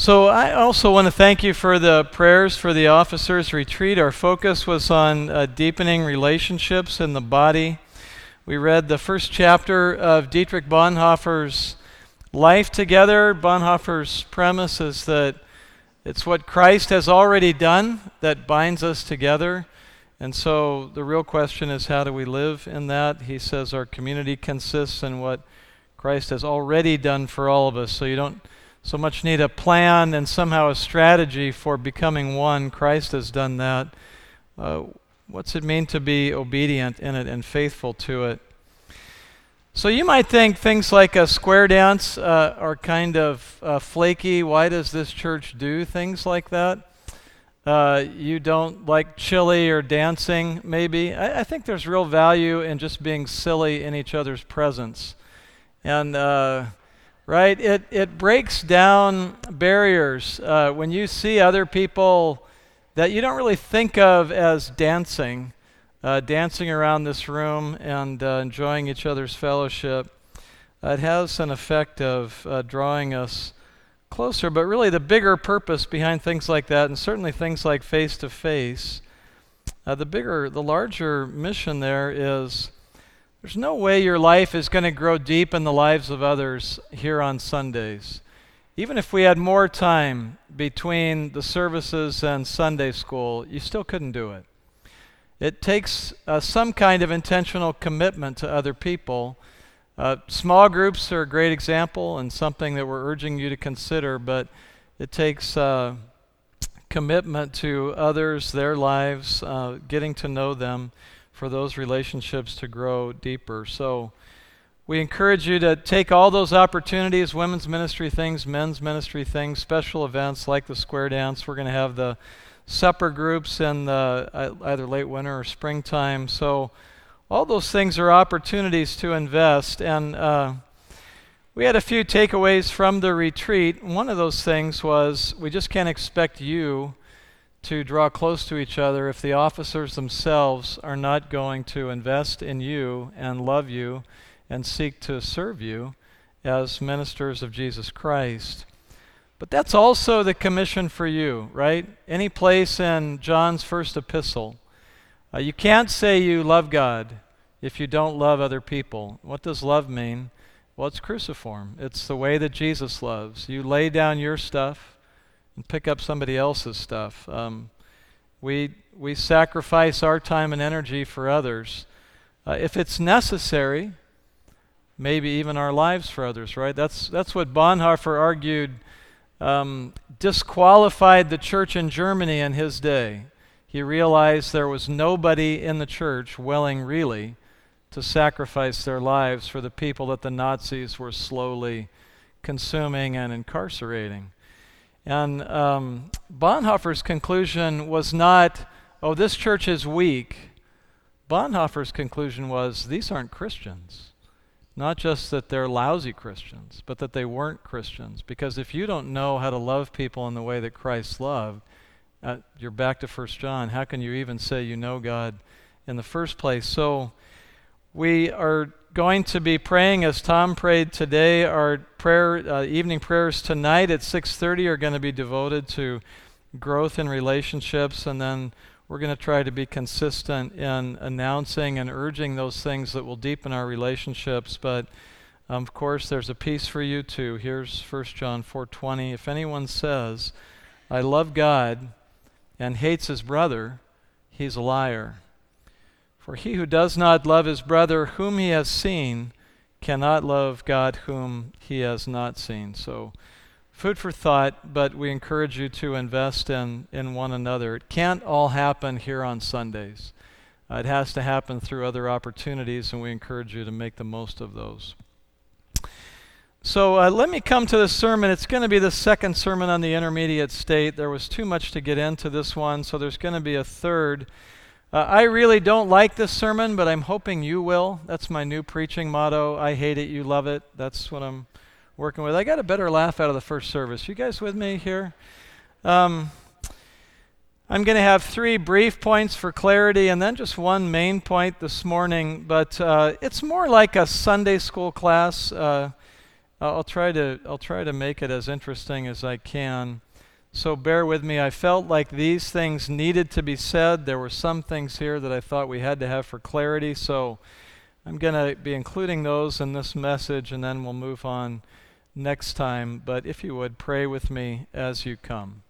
So I also want to thank you for the prayers for the officers' retreat. Our focus was on deepening relationships in the body. We read the first chapter of Dietrich Bonhoeffer's Life Together. Bonhoeffer's premise is that it's what Christ has already done that binds us together. And so the real question is, how do we live in that? He says our community consists in what Christ has already done for all of us. So you don't so much need a plan and somehow a strategy for becoming one. Christ has done that. What's it mean to be obedient in it and faithful to it? So you might think things like a square dance are kind of flaky. Why does this church do things like that? You don't like chili or dancing, maybe. I think there's real value in just being silly in each other's presence. And right? It breaks down barriers. When you see other people that you don't really think of as dancing around this room and enjoying each other's fellowship, it has an effect of drawing us closer. But really the bigger purpose behind things like that, and certainly things like face-to-face, the larger mission there is there's no way your life is going to grow deep in the lives of others here on Sundays. Even if we had more time between the services and Sunday school, you still couldn't do it. It takes some kind of intentional commitment to other people. Small groups are a great example and something that we're urging you to consider, but it takes commitment to others, their lives, getting to know them, for those relationships to grow deeper. So we encourage you to take all those opportunities, women's ministry things, men's ministry things, special events like the square dance. We're going to have the supper groups in the either late winter or springtime. So all those things are opportunities to invest. And we had a few takeaways from the retreat. One of those things was we just can't expect you to draw close to each other if the officers themselves are not going to invest in you and love you and seek to serve you as ministers of Jesus Christ. But that's also the commission for you, right? Any place in John's first epistle, you can't say you love God if you don't love other people. What does love mean? Well, it's cruciform. It's the way that Jesus loves. You lay down your stuff and pick up somebody else's stuff. We sacrifice our time and energy for others. If it's necessary, maybe even our lives for others, right? That's what Bonhoeffer argued disqualified the church in Germany in his day. He realized there was nobody in the church willing really to sacrifice their lives for the people that the Nazis were slowly consuming and incarcerating. And Bonhoeffer's conclusion was not, oh, this church is weak. Bonhoeffer's conclusion was, these aren't Christians. Not just that they're lousy Christians, but that they weren't Christians. Because if you don't know how to love people in the way that Christ loved, you're back to 1 John. How can you even say you know God in the first place? So we are going to be praying as Tom prayed today. Our evening prayers tonight at 6:30 are going to be devoted to growth in relationships, and then we're going to try to be consistent in announcing and urging those things that will deepen our relationships. But of course, there's a piece for you too. Here's 1 John 4:20. If anyone says, I love God, and hates his brother, he's a liar. For he who does not love his brother whom he has seen cannot love God whom he has not seen. So food for thought, but we encourage you to invest in one another. It can't all happen here on Sundays. It has to happen through other opportunities, and we encourage you to make the most of those. So let me come to this sermon. It's going to be the second sermon on the intermediate state. There was too much to get into this one, so there's going to be a third. I really don't like this sermon, but I'm hoping you will. That's my new preaching motto. I hate it, you love it. That's what I'm working with. I got a better laugh out of the first service. You guys with me here? I'm going to have 3 brief points for clarity and then just one main point this morning, but it's more like a Sunday school class. I'll try to make it as interesting as I can. So bear with me. I felt like these things needed to be said. There were some things here that I thought we had to have for clarity, so I'm going to be including those in this message, and then we'll move on next time. But if you would, pray with me as you come.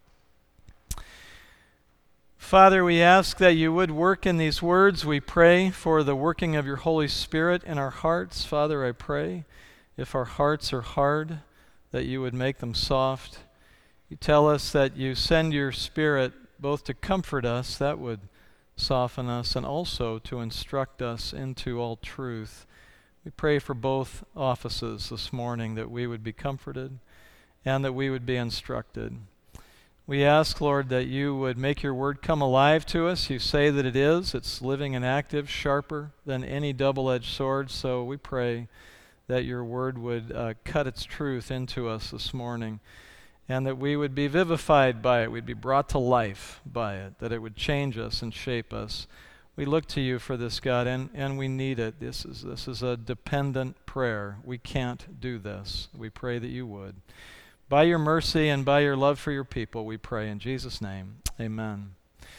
Father, we ask that you would work in these words. We pray for the working of your Holy Spirit in our hearts. Father, I pray if our hearts are hard, that you would make them soft. You tell us that you send your Spirit both to comfort us, that would soften us, and also to instruct us into all truth. We pray for both offices this morning, that we would be comforted and that we would be instructed. We ask, Lord, that you would make your word come alive to us. You say that it is. It's living and active, sharper than any double-edged sword. So we pray that your word would cut its truth into us this morning, and that we would be vivified by it. We'd be brought to life by it, that it would change us and shape us. We look to you for this, God, and we need it. This is a dependent prayer. We can't do this. We pray that you would. By your mercy and by your love for your people, we pray in Jesus' name. Amen.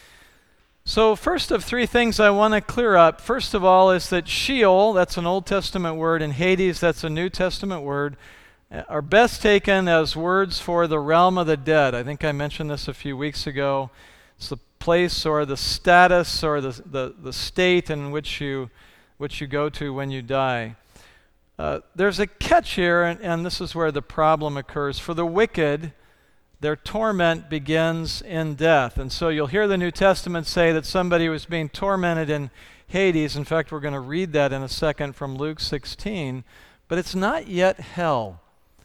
So first of three things I want to clear up. First of all is that Sheol, that's an Old Testament word, and Hades, that's a New Testament word, are best taken as words for the realm of the dead. I think I mentioned this a few weeks ago. It's the place or the status or the state in which you go to when you die. There's a catch here, and this is where the problem occurs. For the wicked, their torment begins in death. And so you'll hear the New Testament say that somebody was being tormented in Hades. In fact, we're going to read that in a second from Luke 16. But it's not yet hell.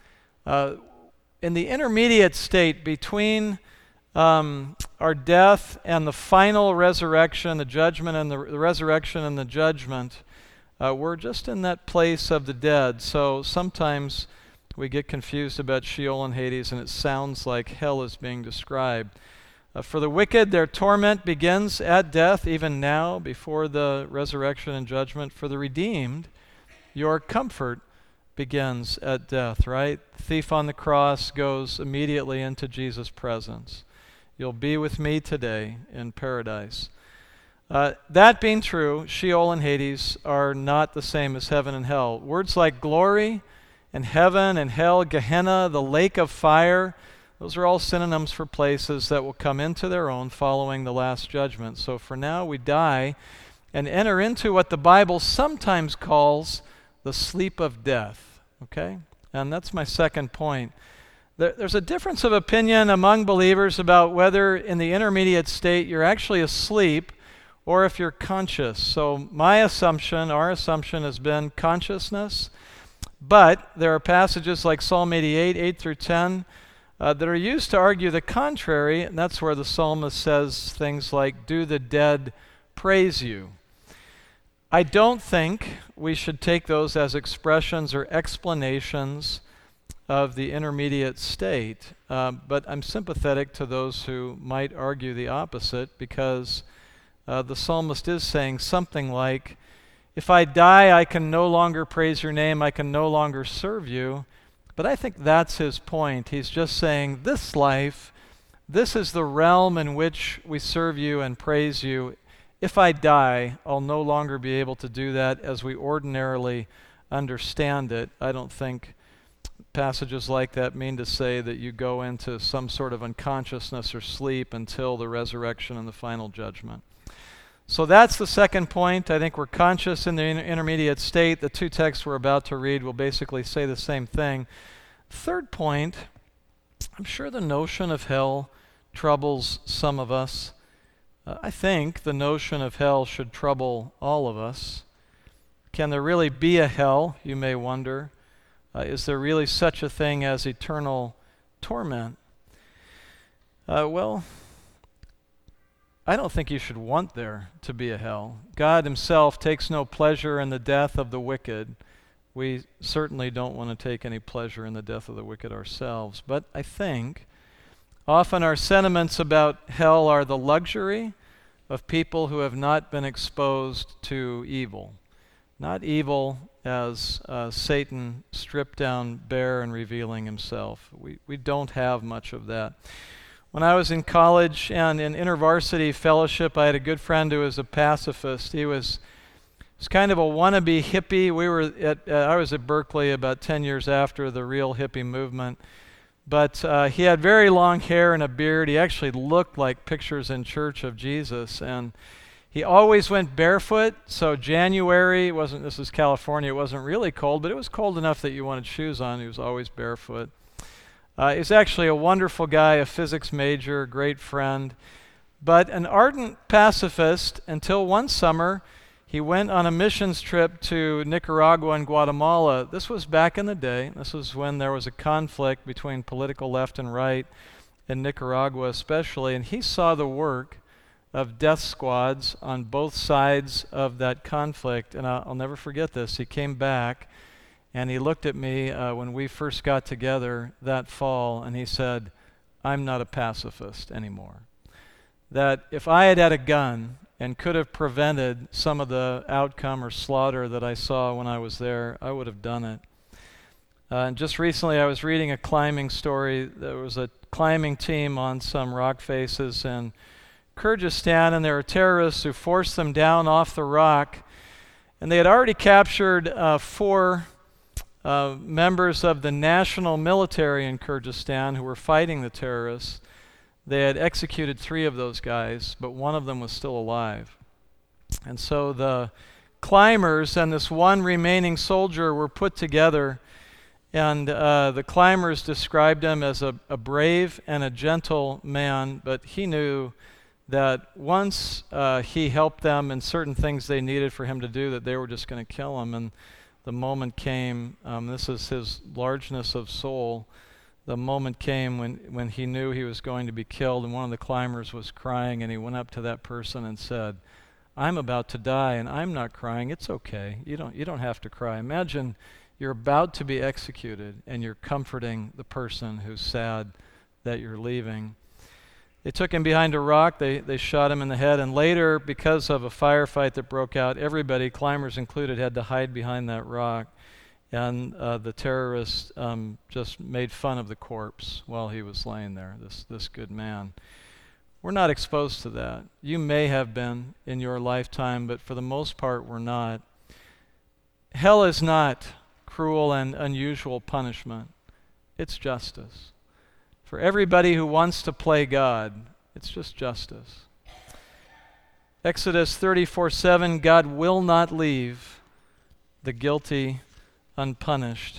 In the intermediate state between our death and the final resurrection, the judgment and the resurrection and the judgment, we're just in that place of the dead. So sometimes we get confused about Sheol and Hades, and it sounds like hell is being described. For the wicked, their torment begins at death, even now, before the resurrection and judgment. For the redeemed, your comfort begins at death, right? The thief on the cross goes immediately into Jesus' presence. You'll be with me today in paradise. That being true, Sheol and Hades are not the same as heaven and hell. Words like glory and heaven and hell, Gehenna, the lake of fire, those are all synonyms for places that will come into their own following the last judgment. So for now, we die and enter into what the Bible sometimes calls the sleep of death. Okay? And that's my second point. There's a difference of opinion among believers about whether in the intermediate state you're actually asleep or if you're conscious. So my assumption, our assumption has been consciousness, but there are passages like Psalm 88, 8 through 10, that are used to argue the contrary, and that's where the psalmist says things like, "Do the dead praise you?" I don't think we should take those as expressions or explanations of the intermediate state, but I'm sympathetic to those who might argue the opposite, because the psalmist is saying something like, if I die, I can no longer praise your name, I can no longer serve you. But I think that's his point. He's just saying, this life, this is the realm in which we serve you and praise you. If I die, I'll no longer be able to do that as we ordinarily understand it. I don't think passages like that mean to say that you go into some sort of unconsciousness or sleep until the resurrection and the final judgment. So that's the second point. I think we're conscious in the intermediate state. The two texts we're about to read will basically say the same thing. Third point, I'm sure the notion of hell troubles some of us. I think the notion of hell should trouble all of us. Can there really be a hell, you may wonder? Is there really such a thing as eternal torment? Well, I don't think you should want there to be a hell. God himself takes no pleasure in the death of the wicked. We certainly don't want to take any pleasure in the death of the wicked ourselves. But I think often our sentiments about hell are the luxury of people who have not been exposed to evil. not evil as Satan stripped down bare and revealing himself. We don't have much of that. When I was in college and in InterVarsity fellowship, I had a good friend who was a pacifist. He was kind of a wannabe hippie. I was at Berkeley about 10 years after the real hippie movement. But he had very long hair and a beard. He actually looked like pictures in church of Jesus. And he always went barefoot. So January, this is California, it wasn't really cold, but it was cold enough that you wanted shoes on. He was always barefoot. He's actually a wonderful guy, a physics major, a great friend, but an ardent pacifist until one summer he went on a missions trip to Nicaragua and Guatemala. This was back in the day. This was when there was a conflict between political left and right in Nicaragua especially, and he saw the work of death squads on both sides of that conflict, and I'll never forget this. He came back and he looked at me when we first got together that fall, and he said, "I'm not a pacifist anymore." That if I had had a gun and could have prevented some of the outcome or slaughter that I saw when I was there, I would have done it. And just recently I was reading a climbing story. There was a climbing team on some rock faces in Kyrgyzstan, and there were terrorists who forced them down off the rock, and they had already captured 4 members of the national military in Kyrgyzstan who were fighting the terrorists. They had executed 3 of those guys, but one of them was still alive. And so the climbers and this one remaining soldier were put together, and the climbers described him as a brave and a gentle man, but he knew that once he helped them in certain things they needed for him to do, that they were just going to kill him. And the moment came, this is his largeness of soul, the moment came when he knew he was going to be killed, and one of the climbers was crying, and he went up to that person and said, "I'm about to die, and I'm not crying. It's okay. You don't have to cry." Imagine you're about to be executed, and you're comforting the person who's sad that you're leaving. They took him behind a rock, they shot him in the head, and later, because of a firefight that broke out, everybody, climbers included, had to hide behind that rock. And the terrorists just made fun of the corpse while he was laying there, this good man. We're not exposed to that. You may have been in your lifetime, but for the most part, we're not. Hell is not cruel and unusual punishment. It's justice. For everybody who wants to play God, it's just justice. Exodus 34:7, God will not leave the guilty unpunished.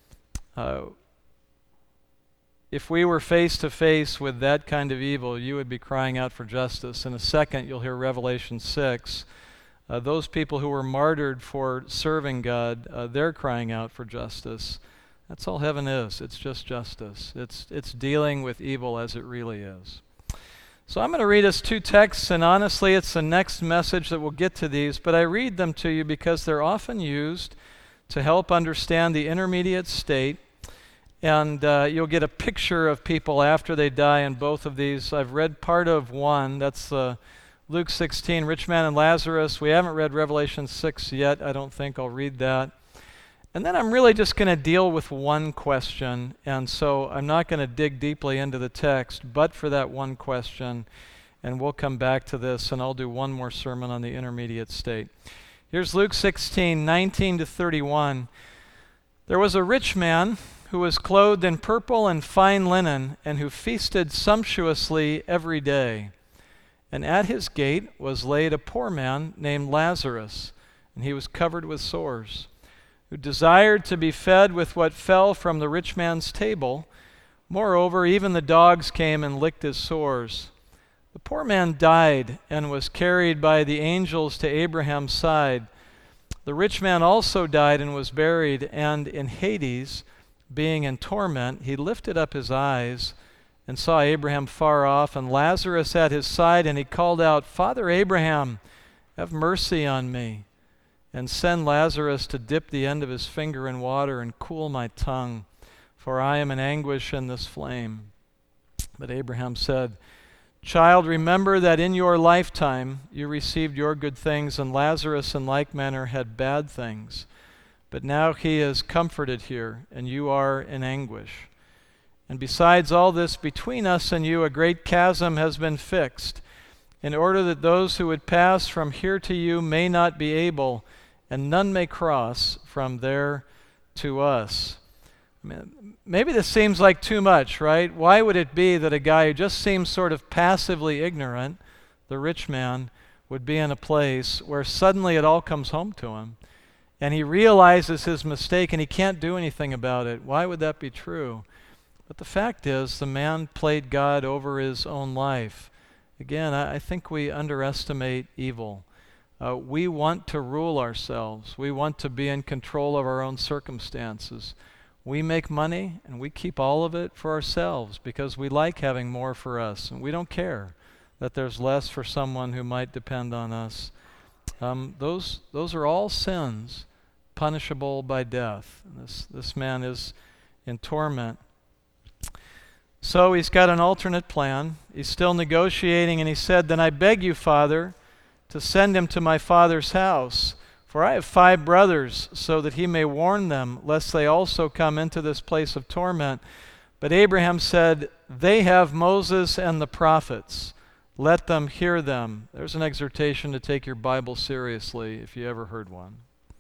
If we were face to face with that kind of evil, you would be crying out for justice. In a second, you'll hear Revelation 6. Those people who were martyred for serving God, they're crying out for justice. That's all heaven is. It's just justice. It's dealing with evil as it really is. So I'm going to read us 2 texts, and honestly, it's the next message that we'll get to these, but I read them to you because they're often used to help understand the intermediate state, and you'll get a picture of people after they die in both of these. I've read part of one. That's Luke 16, rich man and Lazarus. We haven't read Revelation 6 yet. I don't think I'll read that. And then I'm really just going to deal with one question, and so I'm not going to dig deeply into the text, but for that one question, and we'll come back to this, and I'll do one more sermon on the intermediate state. Here's Luke 16, 19 to 31. There was a rich man who was clothed in purple and fine linen, and who feasted sumptuously every day. And at his gate was laid a poor man named Lazarus, and he was covered with sores, who desired to be fed with what fell from the rich man's table. Moreover, even the dogs came and licked his sores. The poor man died and was carried by the angels to Abraham's side. The rich man also died and was buried, and in Hades, being in torment, he lifted up his eyes and saw Abraham far off, and Lazarus at his side, and he called out, "Father Abraham, have mercy on me, and send Lazarus to dip the end of his finger in water and cool my tongue, for I am in anguish in this flame." But Abraham said, Child, remember that in your lifetime you received your good things, and Lazarus in like manner had bad things. But now he is comforted here, and you are in anguish. And besides all this, between us and you a great chasm has been fixed, in order that those who would pass from here to you may not be able, and none may cross from there to us. I mean, maybe this seems like too much, right? Why would it be that a guy who just seems sort of passively ignorant, the rich man, would be in a place where suddenly it all comes home to him, and he realizes his mistake and he can't do anything about it? Why would that be true? But the fact is, the man played God over his own life. Again, I think we underestimate evil. We want to rule ourselves. We want to be in control of our own circumstances. We make money and we keep all of it for ourselves because we like having more for us, and we don't care that there's less for someone who might depend on us. Those are all sins punishable by death. This man is in torment. So he's got an alternate plan. He's still negotiating, and he said, "Then I beg you, Father, to send him to my father's house. For I have 5 brothers, so that he may warn them, lest they also come into this place of torment." But Abraham said, "They have Moses and the prophets. Let them hear them." There's an exhortation to take your Bible seriously, if you ever heard one.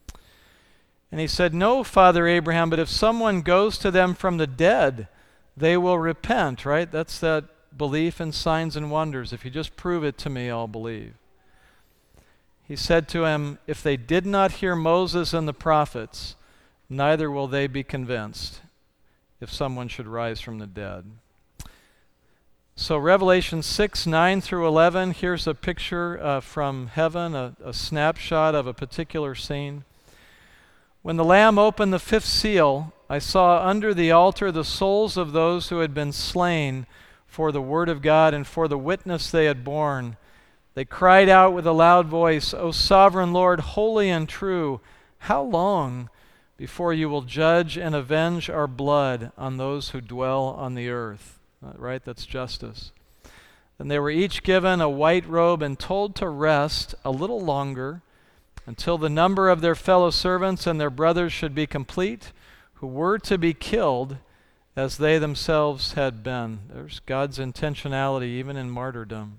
And he said, "No, Father Abraham, but if someone goes to them from the dead, they will repent," right? That's that belief in signs and wonders. If you just prove it to me, I'll believe. He said to him, "If they did not hear Moses and the prophets, neither will they be convinced if someone should rise from the dead." So Revelation 6, 9 through 11, here's a picture from heaven, a snapshot of a particular scene. "When the Lamb opened the 5th seal, I saw under the altar the souls of those who had been slain for the word of God and for the witness they had borne. They cried out with a loud voice, 'O sovereign Lord, holy and true, how long before you will judge and avenge our blood on those who dwell on the earth?'" Right? That's justice. "And they were each given a white robe and told to rest a little longer until the number of their fellow servants and their brothers should be complete, who were to be killed as they themselves had been." There's God's intentionality even in martyrdom.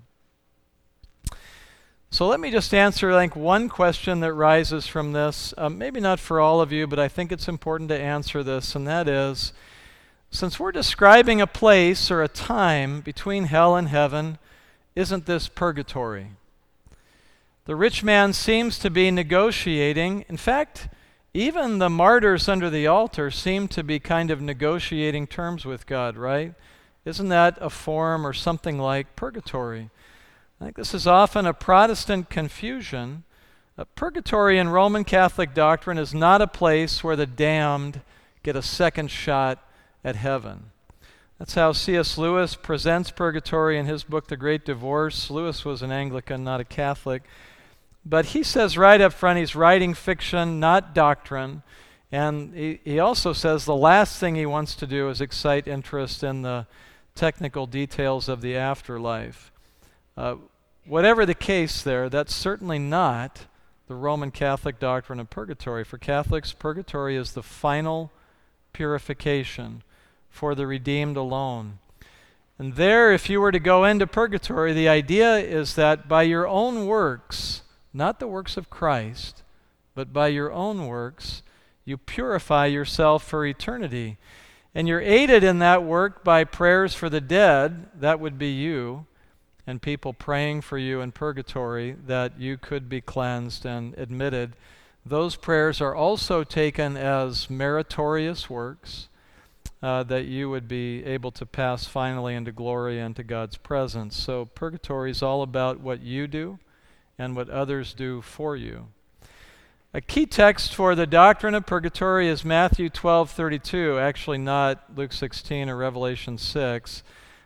So let me just answer, I think, one question that rises from this. Maybe not for all of you, but I think it's important to answer this, and that is, since we're describing a place or a time between hell and heaven, isn't this purgatory? The rich man seems to be negotiating. In fact, even the martyrs under the altar seem to be kind of negotiating terms with God, right? Isn't that a form or something like purgatory? I think this is often a Protestant confusion. Purgatory in Roman Catholic doctrine is not a place where the damned get a second shot at heaven. That's how C.S. Lewis presents purgatory in his book, The Great Divorce. Lewis was an Anglican, not a Catholic. But he says right up front he's writing fiction, not doctrine. And he also says the last thing he wants to do is excite interest in the technical details of the afterlife. Whatever the case there, that's certainly not the Roman Catholic doctrine of purgatory. For Catholics, purgatory is the final purification for the redeemed alone. And there, if you were to go into purgatory, the idea is that by your own works, not the works of Christ, but by your own works, you purify yourself for eternity. And you're aided in that work by prayers for the dead, that would be you, and people praying for you in purgatory that you could be cleansed and admitted. Those prayers are also taken as meritorious works that you would be able to pass finally into glory and to God's presence. So purgatory is all about what you do and what others do for you. A key text for the doctrine of purgatory is Matthew 12:32, actually not Luke 16 or Revelation 6.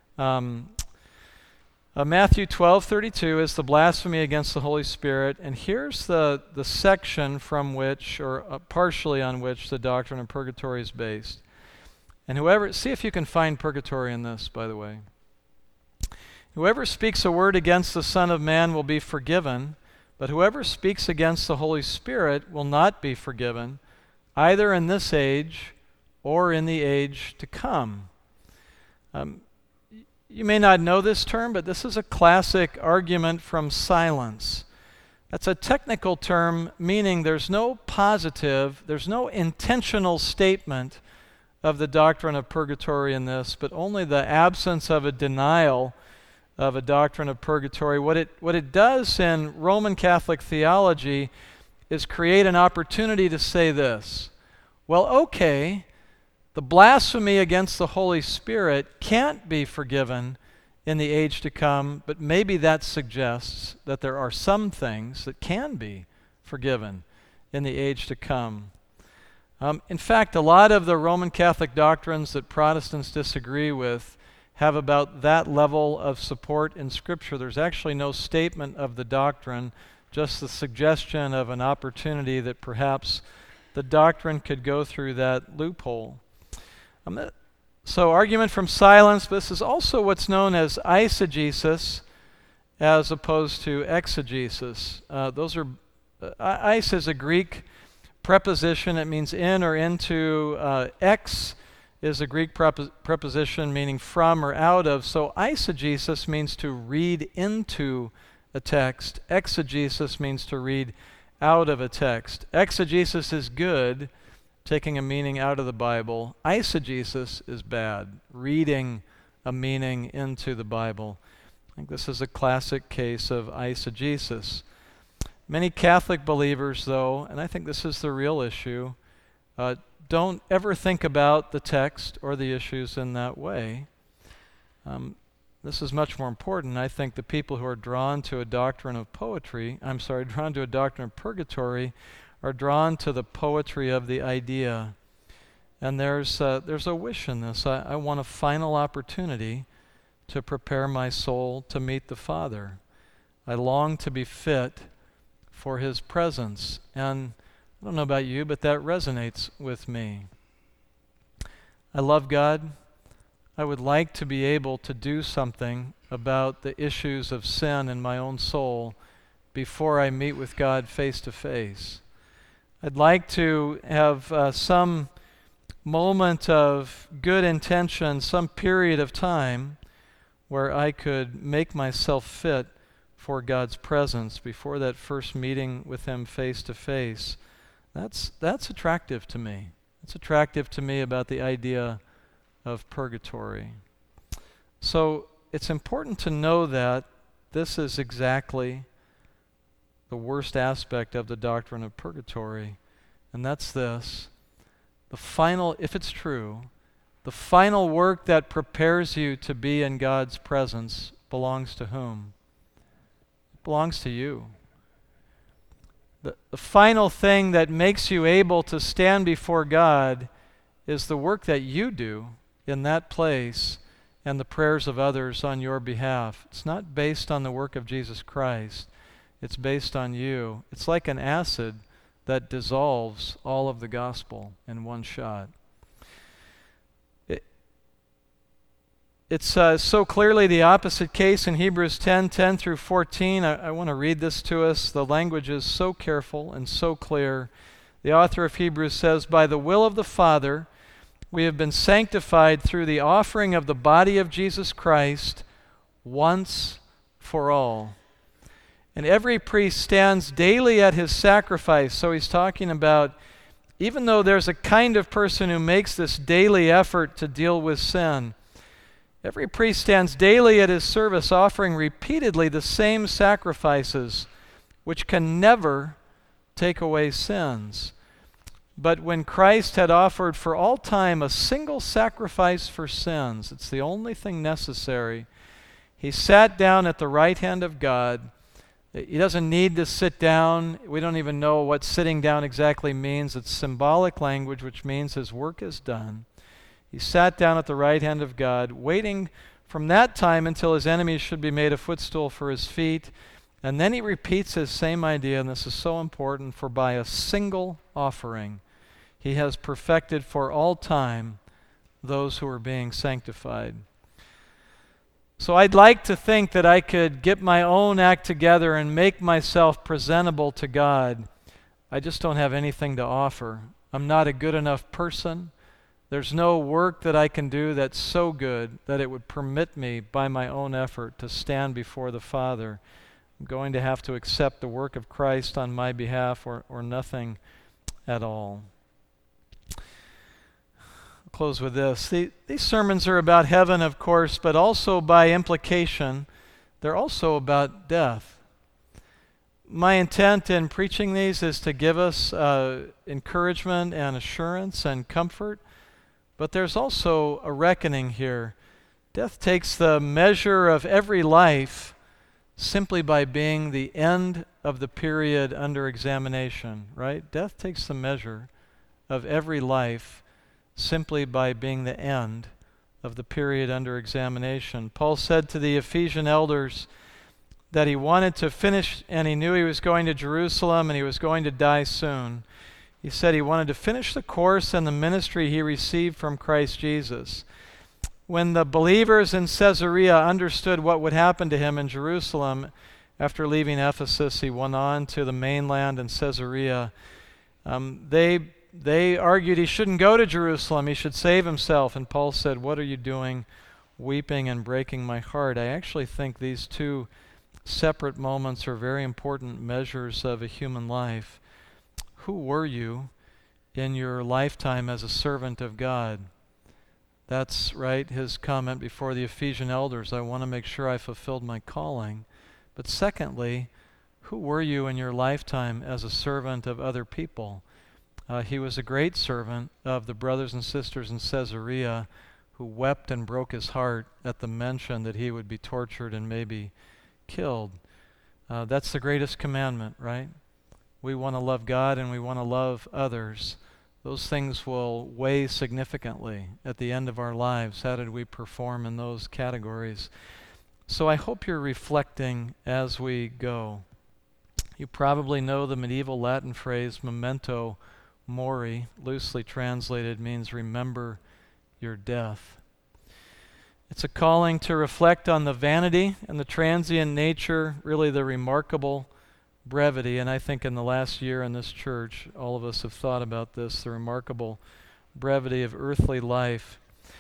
Matthew 12:32 is the blasphemy against the Holy Spirit, and here's the section from which, or partially on which, the doctrine of purgatory is based. And see if you can find purgatory in this, by the way. Whoever speaks a word against the Son of Man will be forgiven, but whoever speaks against the Holy Spirit will not be forgiven, either in this age or in the age to come. You may not know this term, but this is a classic argument from silence. That's a technical term meaning there's no positive, there's no intentional statement of the doctrine of purgatory in this, but only the absence of a denial of a doctrine of purgatory. What it does in Roman Catholic theology is create an opportunity to say this. Well, okay, the blasphemy against the Holy Spirit can't be forgiven in the age to come, but maybe that suggests that there are some things that can be forgiven in the age to come. In fact, a lot of the Roman Catholic doctrines that Protestants disagree with have about that level of support in Scripture. There's actually no statement of the doctrine, just the suggestion of an opportunity that perhaps the doctrine could go through that loophole. So argument from silence. This is also what's known as eisegesis as opposed to exegesis. Eis is a Greek preposition. It means in or into. Ex is a Greek preposition meaning from or out of. So eisegesis means to read into a text. Exegesis means to read out of a text. Exegesis is good, taking a meaning out of the Bible. Eisegesis is bad, reading a meaning into the Bible. I think this is a classic case of eisegesis. Many Catholic believers, though, and I think this is the real issue, don't ever think about the text or the issues in that way. This is much more important. I think the people who are drawn to a doctrine of drawn to a doctrine of purgatory are drawn to the poetry of the idea. And there's a wish in this. I want a final opportunity to prepare my soul to meet the Father. I long to be fit for His presence. And I don't know about you, but that resonates with me. I love God. I would like to be able to do something about the issues of sin in my own soul before I meet with God face to face. I'd like to have some moment of good intention, some period of time where I could make myself fit for God's presence before that first meeting with Him face to face. That's attractive to me. It's attractive to me about the idea of purgatory. So it's important to know that this is exactly the worst aspect of the doctrine of purgatory, and that's this. If it's true, the final work that prepares you to be in God's presence belongs to whom? It belongs to you. The final thing that makes you able to stand before God is the work that you do in that place and the prayers of others on your behalf. It's not based on the work of Jesus Christ. It's based on you. It's like an acid that dissolves all of the gospel in one shot. It's so clearly the opposite case in Hebrews 10 through 14. I want to read this to us. The language is so careful and so clear. The author of Hebrews says, "By the will of the Father, we have been sanctified through the offering of the body of Jesus Christ once for all. And every priest stands daily at his sacrifice." So he's talking about, even though there's a kind of person who makes this daily effort to deal with sin, every priest stands daily at his service, offering repeatedly the same sacrifices, which can never take away sins. But when Christ had offered for all time a single sacrifice for sins, it's the only thing necessary, He sat down at the right hand of God. He doesn't need to sit down. We don't even know what sitting down exactly means. It's symbolic language, which means His work is done. He sat down at the right hand of God, waiting from that time until His enemies should be made a footstool for His feet. And then He repeats His same idea, and this is so important, for by a single offering He has perfected for all time those who are being sanctified. So I'd like to think that I could get my own act together and make myself presentable to God. I just don't have anything to offer. I'm not a good enough person. There's no work that I can do that's so good that it would permit me by my own effort to stand before the Father. I'm going to have to accept the work of Christ on my behalf or nothing at all. I'll close with this. These sermons are about heaven, of course, but also by implication, they're also about death. My intent in preaching these is to give us encouragement and assurance and comfort, but there's also a reckoning here. Death takes the measure of every life simply by being the end of the period under examination, right? Death takes the measure of every life simply by being the end of the period under examination. Paul said to the Ephesian elders that he wanted to finish, and he knew he was going to Jerusalem and he was going to die soon. He said he wanted to finish the course and the ministry he received from Christ Jesus. When the believers in Caesarea understood what would happen to him in Jerusalem, after leaving Ephesus, he went on to the mainland in Caesarea. They argued he shouldn't go to Jerusalem, he should save himself. And Paul said, "What are you doing, weeping and breaking my heart?" I actually think these two separate moments are very important measures of a human life. Who were you in your lifetime as a servant of God? That's right, his comment before the Ephesian elders. I want to make sure I fulfilled my calling. But secondly, who were you in your lifetime as a servant of other people? He was a great servant of the brothers and sisters in Caesarea who wept and broke his heart at the mention that he would be tortured and maybe killed. That's the greatest commandment, right? We want to love God and we want to love others. Those things will weigh significantly at the end of our lives. How did we perform in those categories? So I hope you're reflecting as we go. You probably know the medieval Latin phrase memento mori, loosely translated, means remember your death. It's a calling to reflect on the vanity and the transient nature, really the remarkable brevity, and I think in the last year in this church, all of us have thought about this, the remarkable brevity of earthly life.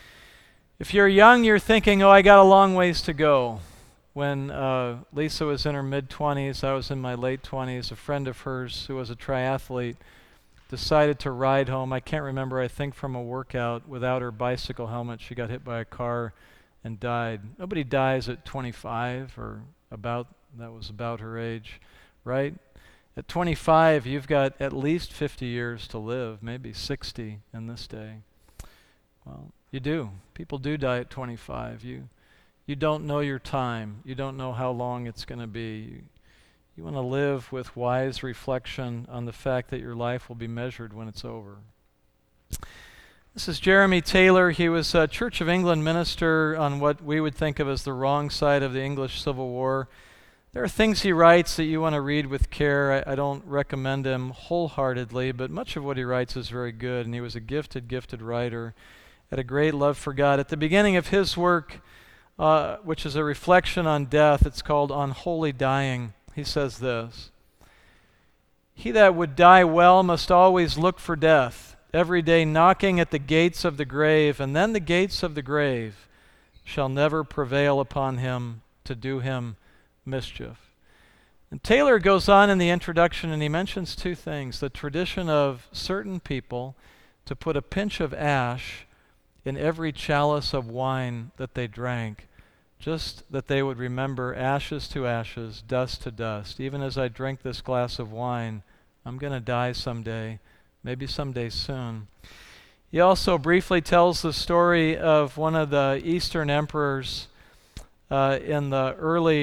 If you're young, you're thinking, I got a long ways to go. When Lisa was in her mid-20s, I was in my late 20s, a friend of hers who was a triathlete decided to ride home. I can't remember, I think from a workout, without her bicycle helmet. She got hit by a car and died. Nobody dies at 25 or that was about her age. Right? At 25, you've got at least 50 years to live, maybe 60 in this day. Well, you do. People do die at 25. You don't know your time. You don't know how long it's going to be. You want to live with wise reflection on the fact that your life will be measured when it's over. This is Jeremy Taylor. He was a Church of England minister on what we would think of as the wrong side of the English Civil War. There are things he writes that you want to read with care. I don't recommend him wholeheartedly, but much of what he writes is very good, and he was a gifted writer, had a great love for God. At the beginning of his work, which is a reflection on death, it's called On Holy Dying, he says this: "He that would die well must always look for death, every day knocking at the gates of the grave, and then the gates of the grave shall never prevail upon him to do him mischief." And Taylor goes on in the introduction and he mentions two things: the tradition of certain people to put a pinch of ash in every chalice of wine that they drank, just that they would remember ashes to ashes, dust to dust. Even as I drink this glass of wine, I'm going to die someday, maybe someday soon. He also briefly tells the story of one of the Eastern emperors in the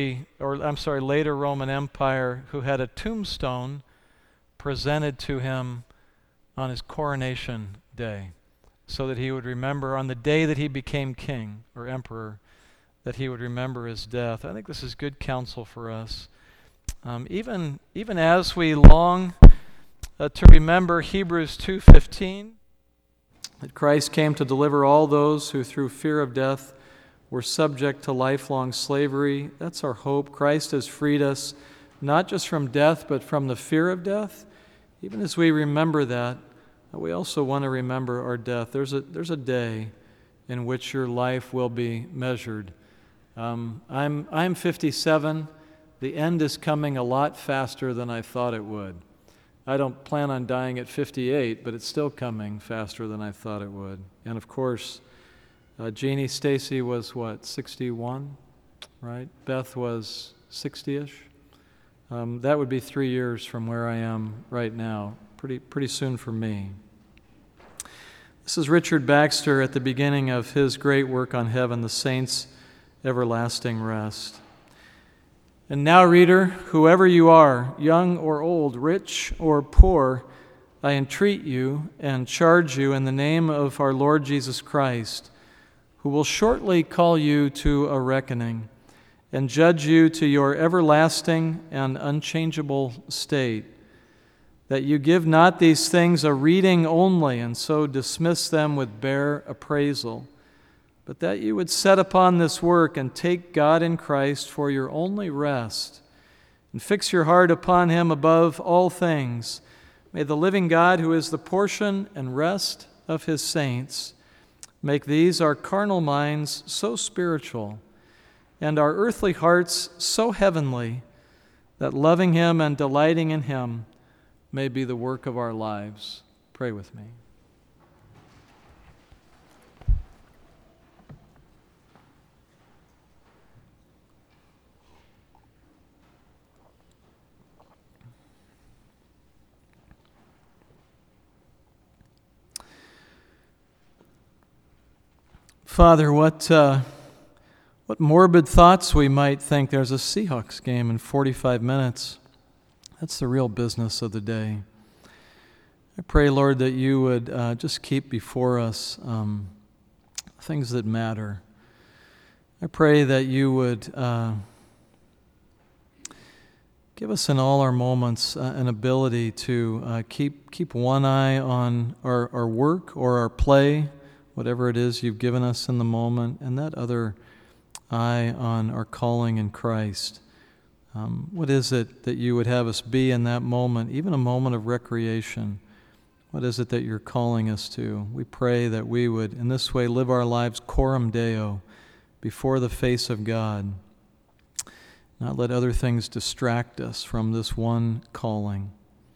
later Roman Empire, who had a tombstone presented to him on his coronation day, so that he would remember on the day that he became king or emperor, that he would remember his death. I think this is good counsel for us. Even as we long to remember Hebrews 2:15, that Christ came to deliver all those who through fear of death We're subject to lifelong slavery. That's our hope. Christ has freed us not just from death, but from the fear of death. Even as we remember that, we also want to remember our death. There's a day in which your life will be measured. I'm 57. The end is coming a lot faster than I thought it would. I don't plan on dying at 58, but it's still coming faster than I thought it would. And of course, Jeannie Stacy was 61, right? Beth was 60-ish. That would be 3 years from where I am right now. Pretty soon for me. This is Richard Baxter at the beginning of his great work on heaven, the saints' everlasting rest. And now, reader, whoever you are, young or old, rich or poor, I entreat you and charge you in the name of our Lord Jesus Christ, who will shortly call you to a reckoning and judge you to your everlasting and unchangeable state, that you give not these things a reading only and so dismiss them with bare appraisal, but that you would set upon this work and take God in Christ for your only rest and fix your heart upon Him above all things. May the living God, who is the portion and rest of His saints, make these our carnal minds so spiritual and our earthly hearts so heavenly that loving Him and delighting in Him may be the work of our lives. Pray with me. Father, what morbid thoughts we might think. There's a Seahawks game in 45 minutes. That's the real business of the day. I pray, Lord, that you would just keep before us things that matter. I pray that you would give us in all our moments an ability to keep one eye on our work or our play, whatever it is you've given us in the moment, and that other eye on our calling in Christ. What is it that you would have us be in that moment, even a moment of recreation? What is it that you're calling us to? We pray that we would, in this way, live our lives coram Deo, before the face of God, not let other things distract us from this one calling.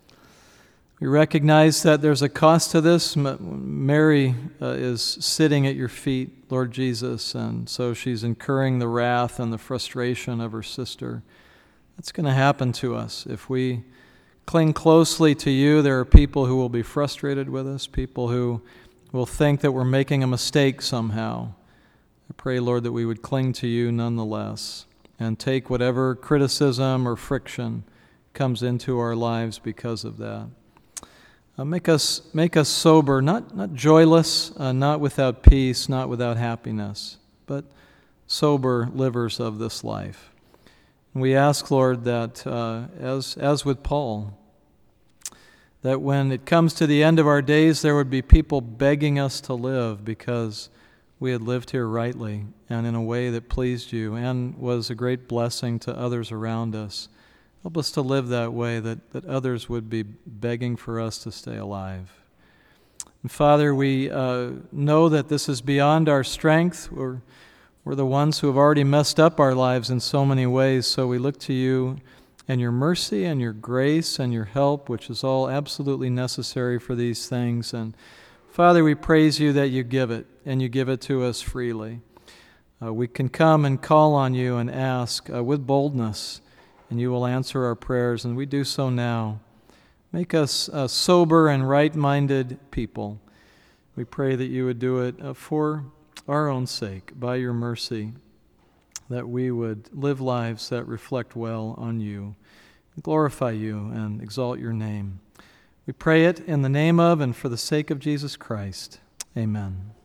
We recognize that there's a cost to this. Mary is sitting at your feet, Lord Jesus, and so she's incurring the wrath and the frustration of her sister. That's going to happen to us. If we cling closely to you, there are people who will be frustrated with us, people who will think that we're making a mistake somehow. I pray, Lord, that we would cling to you nonetheless and take whatever criticism or friction comes into our lives because of that. Make us sober, not joyless, not without peace, not without happiness, but sober livers of this life. And we ask, Lord, that as with Paul, that when it comes to the end of our days, there would be people begging us to live because we had lived here rightly and in a way that pleased you and was a great blessing to others around us. Help us to live that way, that others would be begging for us to stay alive. And Father, we know that this is beyond our strength. We're the ones who have already messed up our lives in so many ways, so we look to you and your mercy and your grace and your help, which is all absolutely necessary for these things. And Father, we praise you that you give it, and you give it to us freely. We can come and call on you and ask with boldness, and you will answer our prayers, and we do so now. Make us sober and right-minded people. We pray that you would do it for our own sake, by your mercy, that we would live lives that reflect well on you, glorify you, and exalt your name. We pray it in the name of and for the sake of Jesus Christ. Amen.